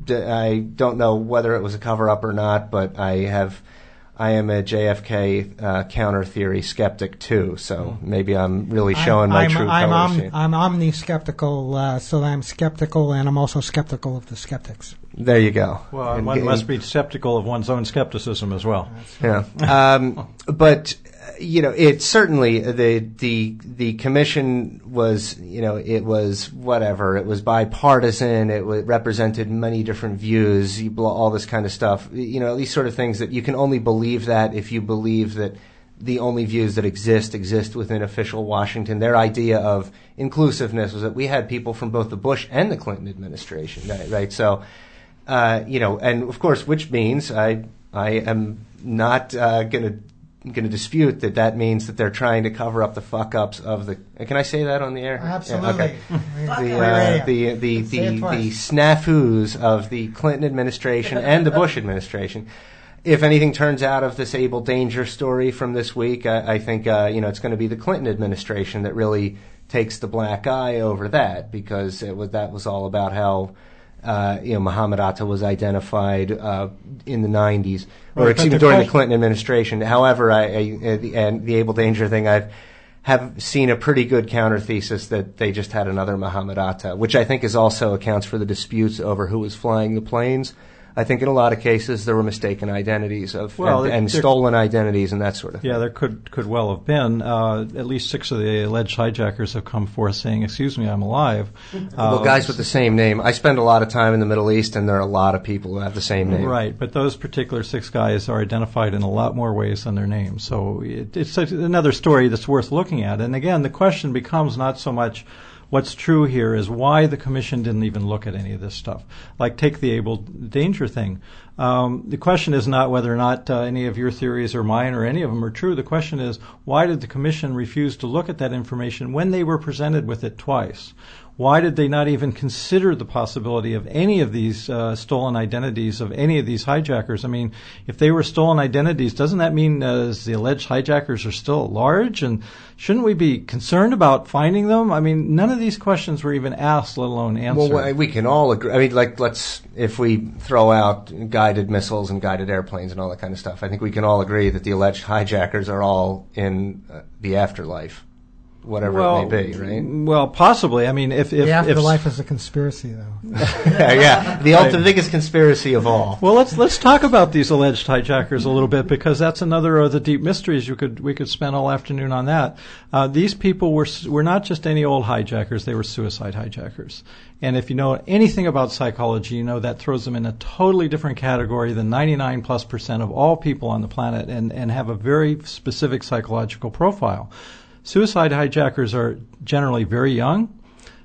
I don't know whether it was a cover up or not, but I have. I am a J F K uh, counter theory skeptic too, so maybe I'm really showing I'm, my I'm, true I'm, colors om- here. I'm omni-skeptical, uh, so I'm skeptical, and I'm also skeptical of the skeptics. There you go. Well, And- one and- must be skeptical of one's own skepticism as well. Yeah. Um, but, uh, you know, it certainly, the, the, the commission was, you know, it was whatever. It was bipartisan. It w- represented many different views, you bl- all this kind of stuff. You know, these sort of things that you can only believe that if you believe that the only views that exist exist within official Washington. Their idea of inclusiveness was that we had people from both the Bush and the Clinton administration, right? right? So, uh, you know, and of course, which means I I am not uh, going to going to dispute that that means that they're trying to cover up the fuck ups of the. Can I say that on the air? Absolutely. Yeah, okay. The, We're uh, radio. the the Say it the twice. the snafus of the Clinton administration and the Bush administration. If anything turns out of this Able Danger story from this week, I, I think uh, you know it's going to be the Clinton administration that really takes the black eye over that, because it was, that was all about how uh, you know Muhammad Atta was identified uh, in the nineties, or Right, excuse but me, the during the question- Clinton administration. However, I, I the, and the Able Danger thing, I've have seen a pretty good counter thesis that they just had another Muhammad Atta, which I think is also accounts for the disputes over who was flying the planes. I think in a lot of cases there were mistaken identities of Well, and, there- and there- stolen identities and that sort of thing. Yeah, there could could well have been. Uh, at least six of the alleged hijackers have come forth saying, "Excuse me, I'm alive." Well, Uh, guys with the same name. I spend a lot of time in the Middle East, and there are a lot of people who have the same name. Right, but those particular six guys are identified in a lot more ways than their names. So it, it's a, another story that's worth looking at. And again, the question becomes not so much what's true here is why the commission didn't even look at any of this stuff. Like take the Able Danger thing. Um, the question is not whether or not uh, any of your theories or mine or any of them are true. The question is why did the commission refuse to look at that information when they were presented with it twice? Why did they not even consider the possibility of any of these uh, stolen identities of any of these hijackers? I mean, if they were stolen identities, doesn't that mean uh, the alleged hijackers are still at large? And shouldn't we be concerned about finding them? I mean, none of these questions were even asked, let alone answered. Well, we can all agree. I mean, like, let's, if we throw out guided missiles and guided airplanes and all that kind of stuff, I think we can all agree that the alleged hijackers are all in uh, the afterlife, whatever well, it may be, right? Well, possibly. I mean, if if The if afterlife is a conspiracy, though. yeah, yeah. The ultimate biggest conspiracy of all. Well, let's let's talk about these alleged hijackers a little bit, because that's another of the deep mysteries. You could we could spend all afternoon on that. Uh, these people were were not just any old hijackers; they were suicide hijackers. And if you know anything about psychology, you know that throws them in a totally different category than ninety-nine plus percent of all people on the planet, and and have a very specific psychological profile. Suicide hijackers are generally very young.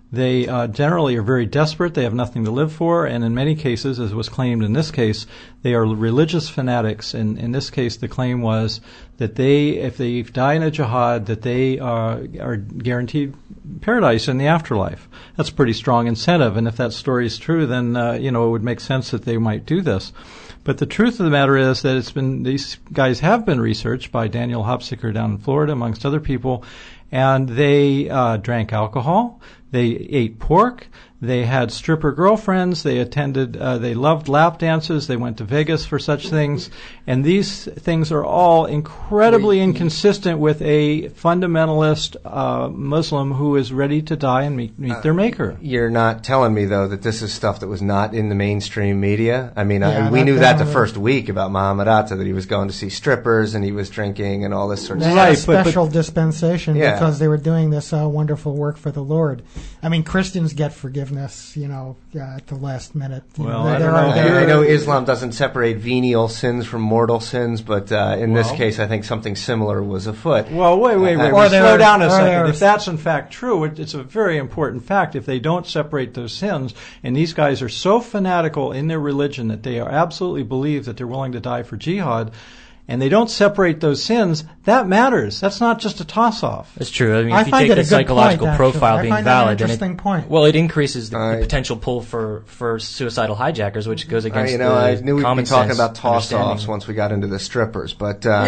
They uh, generally are very desperate. They have nothing to live for, and in many cases, as was claimed in this case, they are religious fanatics. And in this case, the claim was that they, if they die in a jihad, that they uh, are guaranteed paradise in the afterlife. That's a pretty strong incentive, and if that story is true, then uh, you know it would make sense that they might do this. But the truth of the matter is that it's been these guys have been researched by Daniel Hopsicker down in Florida, amongst other people, and they uh, drank alcohol. They ate pork. They had stripper girlfriends. They attended, uh, they loved lap dances. They went to Vegas for such things. And these things are all incredibly inconsistent with a fundamentalist uh, Muslim who is ready to die and meet, meet uh, their maker. You're not telling me, though, that this is stuff that was not in the mainstream media? I mean, Yeah, I, we that knew that the definitely- first week about Muhammad Atta, that he was going to see strippers and he was drinking and all this sort of They stuff. had a Right, but- but- special dispensation Yeah. because they were doing this uh, wonderful work for the Lord. I mean, Christians get forgiveness, you know, uh, at the last minute. You Well, know, I there don't are- know. there I, I are- know Islam doesn't separate venial sins from mortal sins, but uh, in this Well- case, I think something similar was afoot. Well, wait, wait, wait. Uh, Or Slow there- down a or second. there- If that's in fact true, it, it's a very important fact. If they don't separate those sins, and these guys are so fanatical in their religion that they are absolutely believe that they're willing to die for jihad, and they don't separate those sins, that matters. That's not just a toss-off. That's true. I mean, I if you find take it the a good psychological point, actually. profile I being find that an valid, then it, interesting point. well, it increases the, I- the potential pull for, for suicidal hijackers, which goes I, against you know, the I knew we'd common be talking sense about toss-offs understanding. once we got into the strippers, but uh,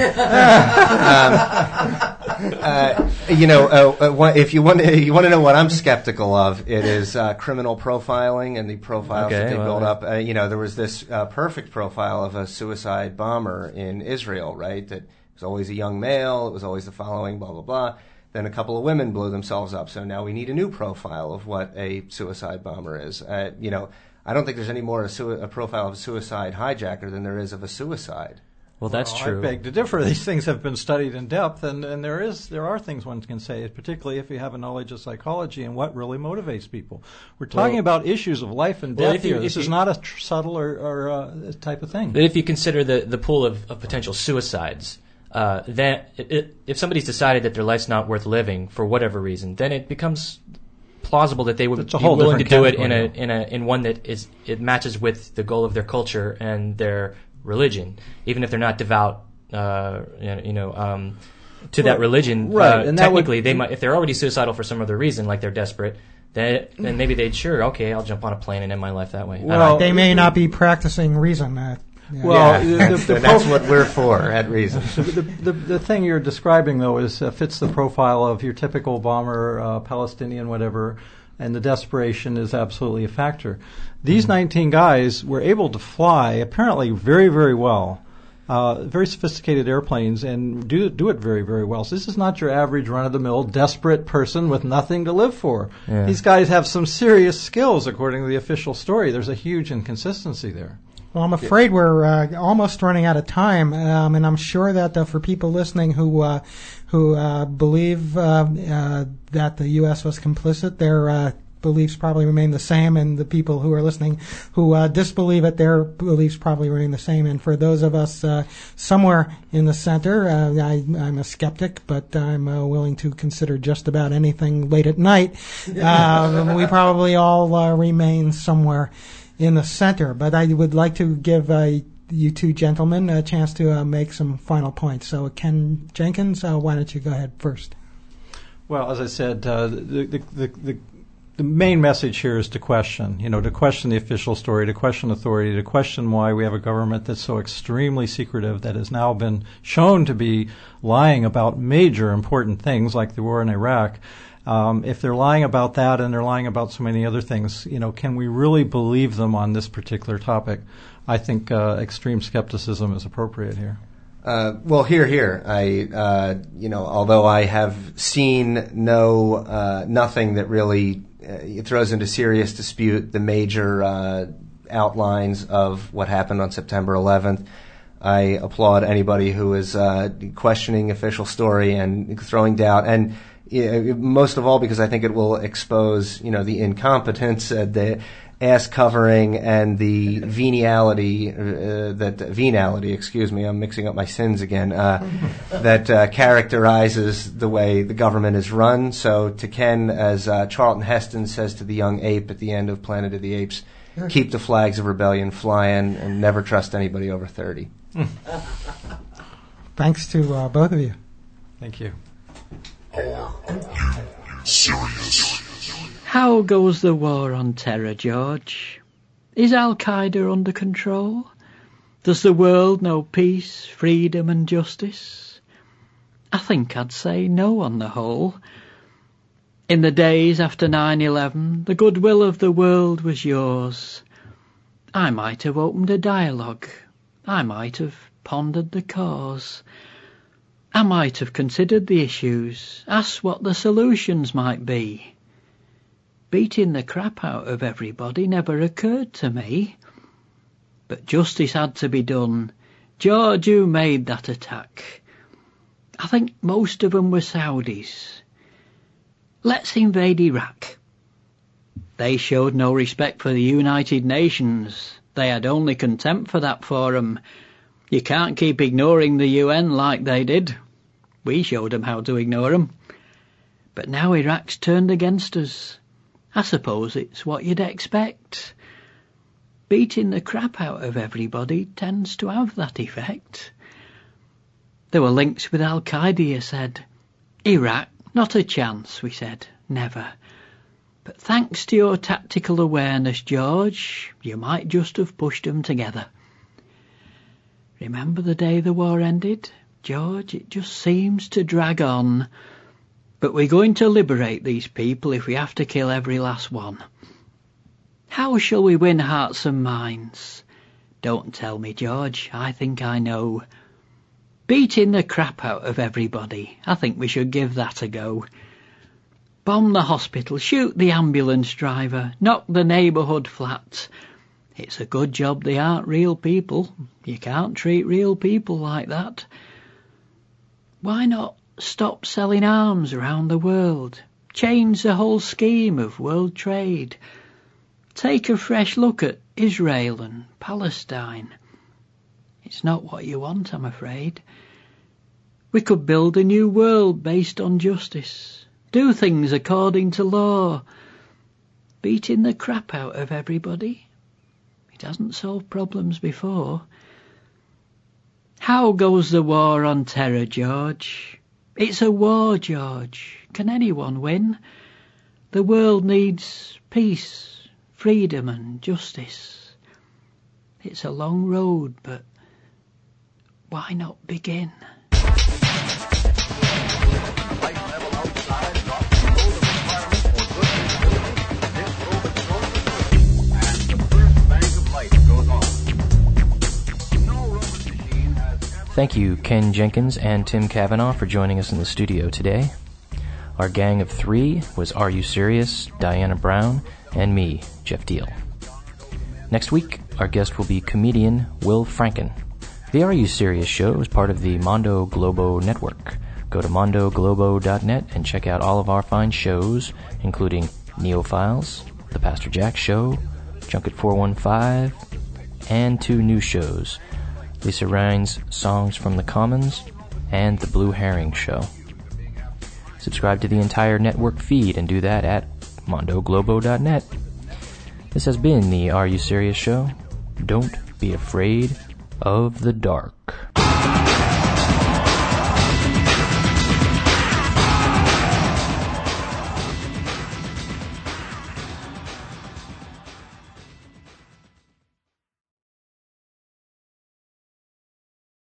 um, uh, you know, uh, uh, what- if you want, to, you want to know what I'm skeptical of, it is uh, criminal profiling and the profiles Okay, that they well, build up. Uh, you know, there was this uh, perfect profile of a suicide bomber in Israel, right? That was always a young male. It was always the following, blah blah blah. Then a couple of women blew themselves up. So now we need a new profile of what a suicide bomber is. Uh, you know, I don't think there's any more a, sui- a profile of a suicide hijacker than there is of a suicide. Well, that's Well, true. I beg to differ. These things have been studied in depth, and, and there is there are things one can say, particularly if you have a knowledge of psychology and what really motivates people. We're talking Well- about issues of life and Well, death if you- here. This if is you- not a tr- subtle or, or uh, type of thing. But if you consider the, the pool of, of potential suicides, uh, then it, it, if somebody's decided that their life's not worth living for whatever reason, then it becomes plausible that they would It's a be whole willing to do different it in a category. in a in one that is it matches with the goal of their culture and their religion, even if they're not devout. Uh, you know, um, to that religion, right, uh, and that would- technically they might, if they're already suicidal for some other reason, like they're desperate, then then maybe they'd sure, okay, I'll jump on a plane and end my life that way. I don't know. Well, they may not be practicing reason. Uh, yeah. Well, Yeah, the- that's, the- the that's prof- what we're for, at reason. the, the, the thing you're describing, though, is uh, fits the profile of your typical bomber, uh, Palestinian, whatever, and the desperation is absolutely a factor. These nineteen guys were able to fly, apparently very, very well. Uh, very sophisticated airplanes and do do it very, very well. So this is not your average run-of-the-mill desperate person with nothing to live for. Yeah. These guys have some serious skills, according to the official story. There's a huge inconsistency there. Well, I'm afraid we're uh, almost running out of time, um, and I'm sure that uh, for people listening who uh, who uh, believe uh, uh, that the U S was complicit, their uh, beliefs probably remain the same, and the people who are listening who uh, disbelieve it, their beliefs probably remain the same. And for those of us uh, somewhere in the center, uh, I, I'm a skeptic, but I'm uh, willing to consider just about anything late at night. Uh, we probably all uh, remain somewhere in the center. But I would like to give uh, you two gentlemen a chance to uh, make some final points. So, Ken Jenkins, uh, why don't you go ahead first? Well, as I said, uh, the, the, the, the The main message here is to question, you know, to question the official story, to question authority, to question why we have a government that's so extremely secretive that has now been shown to be lying about major important things like the war in Iraq. Um, if they're lying about that and they're lying about so many other things, you know, can we really believe them on this particular topic? I think uh, extreme skepticism is appropriate here. Uh, well, here, here. I, uh, you know, although I have seen no, uh, nothing that really uh, throws into serious dispute the major uh, outlines of what happened on September eleventh, I applaud anybody who is uh, questioning official story and throwing doubt, and uh, most of all because I think it will expose, you know, the incompetence, uh, the ass covering and the veniality, uh, that venality, excuse me, I'm mixing up my sins again, uh, that uh, characterizes the way the government is run. So to Ken, as uh, Charlton Heston says to the young ape at the end of Planet of the Apes, keep the flags of rebellion flying and never trust anybody over thirty. Thanks to uh, both of you. Thank you. Serious. How goes the war on terror, George? Is Al-Qaeda under control? Does the world know peace, freedom and justice? I think I'd say no on the whole. In the days after nine eleven, the goodwill of the world was yours. I might have opened a dialogue. I might have pondered the cause. I might have considered the issues, asked what the solutions might be. Beating the crap out of everybody never occurred to me. But justice had to be done. George, who made that attack? I think most of them were Saudis. Let's invade Iraq. They showed no respect for the United Nations. They had only contempt for that forum. You can't keep ignoring the U N like they did. We showed them how to ignore them. But now Iraq's turned against us. I suppose it's what you'd expect. Beating the crap out of everybody tends to have that effect. There were links with Al-Qaeda, you said. Iraq, not a chance, we said. Never. But thanks to your tactical awareness, George, you might just have pushed them together. Remember the day the war ended? George, it just seems to drag on. But we're going to liberate these people if we have to kill every last one. How shall we win hearts and minds? Don't tell me, George, I think I know. Beating the crap out of everybody, I think we should give that a go. Bomb the hospital, shoot the ambulance driver, knock the neighbourhood flat. It's a good job they aren't real people. You can't treat real people like that. Why not stop selling arms around the world? Change the whole scheme of world trade. Take a fresh look at Israel and Palestine. It's not what you want, I'm afraid. We could build a new world based on justice. Do things according to law. Beating the crap out of everybody. It hasn't solved problems before. How goes the war on terror, George? It's a war, George. Can anyone win? The world needs peace, freedom and justice. It's a long road, but why not begin? Light level outside drops below the requirement for good visibility. This robot goes and the first bang of light goes off. No robot machine has ever... Thank you, Ken Jenkins and Tim Cavanaugh, for joining us in the studio today. Our gang of three was Are You Serious?, Diana Brown, and me, Jeff Deal. Next week, our guest will be comedian Will Franken. The Are You Serious show is part of the Mondo Globo network. Go to mondo globo dot net and check out all of our fine shows, including Neophiles, The Pastor Jack Show, Junket four one five, and two new shows, Lisa Rhine's Songs from the Commons and The Blue Herring Show. Subscribe to the entire network feed and do that at mondo globo dot net. This has been the Are You Serious show. Don't be afraid of the dark.